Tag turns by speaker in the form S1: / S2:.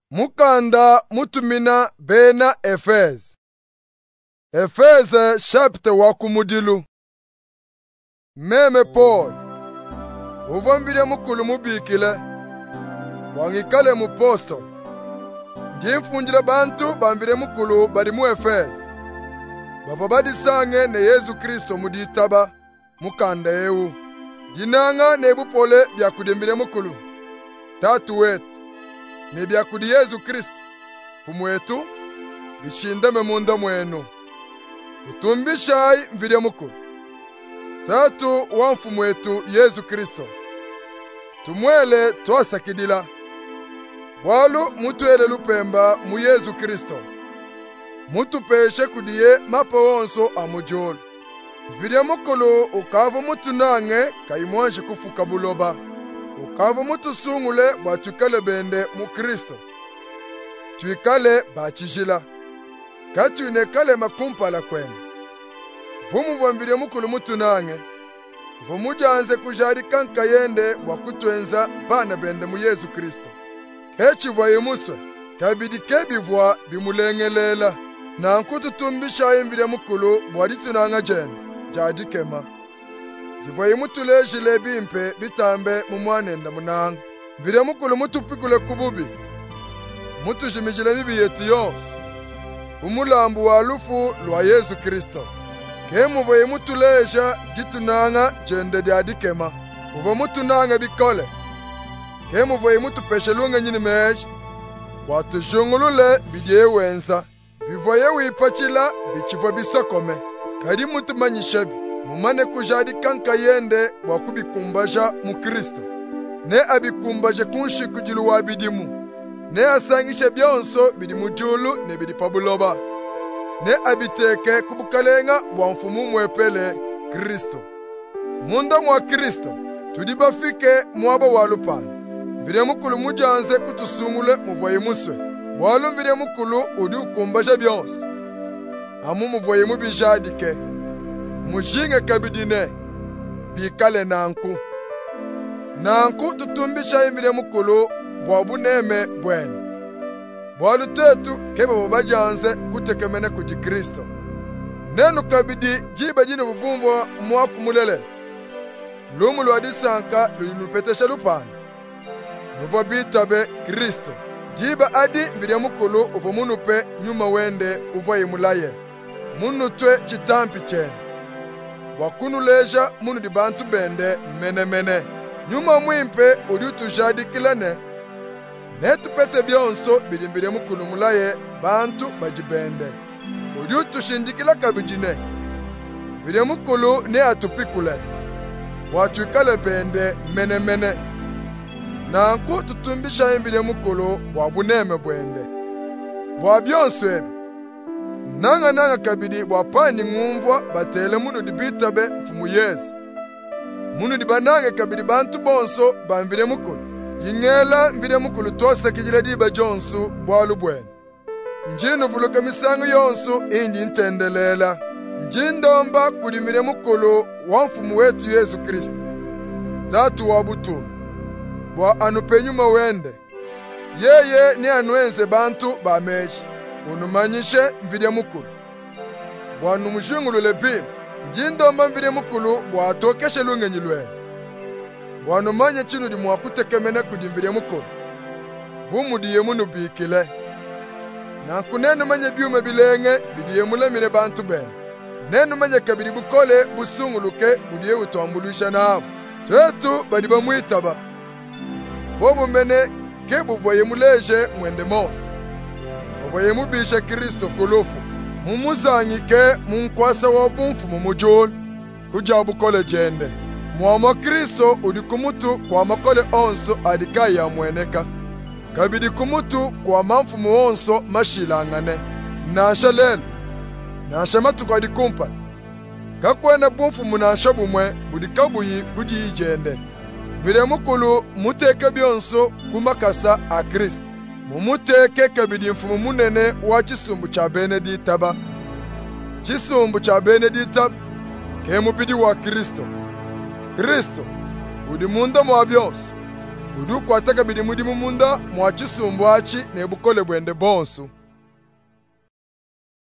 S1: Mukanda mutumina bena Efeze. Efeze chapter wa kumudilu. Meme Paul. Uvambile mukulu mubikile. Wangikale mupostol. Njimfunjile bantu bambile mukulu badi mu Efeze. Bava badisange ne Yesu Kristo muditaba mukanda ewu. Dinanga nebupole byakudembile mukulu. Tatu wetu. Nebyakudi Yesu Kristo fumu wetu bishindame munda mwenu utumbishai mvile mukulu tatu wa mfumu wetu Yesu Kristo tumwele twasakidila bwalu mutuele lupemba mu Yesu Kristo mutupeshe kudiye mapa wonso amujolo mvile mukulu ukava mutunange kaimwanshi kufuka buloba ukava mutusungule bwatukale bende mu Kristo tuikale bachijila katuinekale makumpala kwenu vumu vwambile mukulu mutunange vumujanze kujari kanka yende wakutwenza bana bende mu Yesu Kristo kechi vwaye muswe kabidi kebivwa bimulengelela na nkututumbisha imbile mukulu bwaditunanga jene jadikema Jivayi mutulejile bimpe bitambe mumwanenda munanga. Vile mukulu mutupikule kububi. Mutujimijile bibi yetu yonse. Umulambu wa lufu lwa Yesu Kristo. Kemu vayi mutuleja jitunanga jende diadikema. Uva mutunanga bikole. Kemu vayi mutupeshe lunga nyini meji. Watujungulule bidye wenza. Bivaye wipachila bichiva bisakome. Kadi mutumanyishebi. Mumane kujadi kanka yende wakubikumbaja mu Kristo. Ne abikumbaje kunshi kujilu wabidimu. Ne asangishe byonso bidi mujulu ne bidi pabuloba. Ne abiteke kubukalenga bwa mfumu mwepele Kristo. Munda mwa Kristo tudibafike mwaba walupana. Vile mukulu mujanze kutusungule muvoye muswe. Walu vile mukulu udi ukumbaje byonso. Amu muvoye mubijadike. Mujinge kabidine bikale nanku tutumbisha imbile mukulu bwabuneme bwenu bwalu tetu kebe babajanze kutekemene kuji Kristo nenu kabidi jiba jine bubumvo mwakumulele lumu lwadisanka luyinupetesha lupana nuvo bitabe Kristo jiba adi mbile mukulu uvo munupe nyuma wende uvo imulaye munutwe chitampi chene wakunuleja munu di bantu bende mene nyuma mwimpe udi utujadikilane netupete byonso bidimbire mukulu mulaye bantu bajibende udi utushindikila kabijine bide mukulu ne atupikule watuikale bende mene nanku tutumbisha imbire mukulu bwabuneme bwende bwa byonso ebi nanga kabidi bwapani ngumvwa batele munu dibitabe mfumu Yesu. Munu dibanange kabidi bantu bonso bambire mukulu. Jingela mbire mukulu tose kijile diba jonsu bwalu bwene. Njinu vuluka misangu yonsu indi ntendelela. Njindomba kudimire mukulu wa mfumu wetu Yesu Kristo. Tatu wabutu. Bwa anupenyuma wende. Yeye ni anuenze bantu bameji. Unumanyishe mvide mukulu. Bwanu mujungulule bimu. Njindomba mvide mukulu bwatokeshe lungenyi lwenu. Bwanu manye chinu di mwakutekemene kudi mvide mukulu. Bumudiye munu bikile. Nanku nenu manye byume bilenge bidiye mulemine bantu benu. Nenu manye kabidi bukole busunguluke budiye utuambulisha naabu. Twetu badiba muitaba. Bobu mene kebu voye muleje mwende mosu. Voye mubisha Kristo kulufu. Mumuzanyike munkwasa wabumfu mumujulu. Kujabu kole jende. Mwama Kristo udikumutu kwa makole onso adikai ya mweneka. Kabidi kumutu kwa mamfumu onso mashilangane. Nasha lelu. Nasha matuka dikumpa. Kakwene bumfu munasha bumwe budikabuyi kuji jende. Vile mukulu muteke byonso kumakasa a Kristo. Mumuteke kabidi mfumu munene wa chisumbu cha Beneditaba. Chisumbu cha Beneditaba ke mubidi wa Kristo. Kristo udi munda mwa byonso. budu kwata kabidi mudi mumunda mwachisumbu achi ne bukole bwende bonso.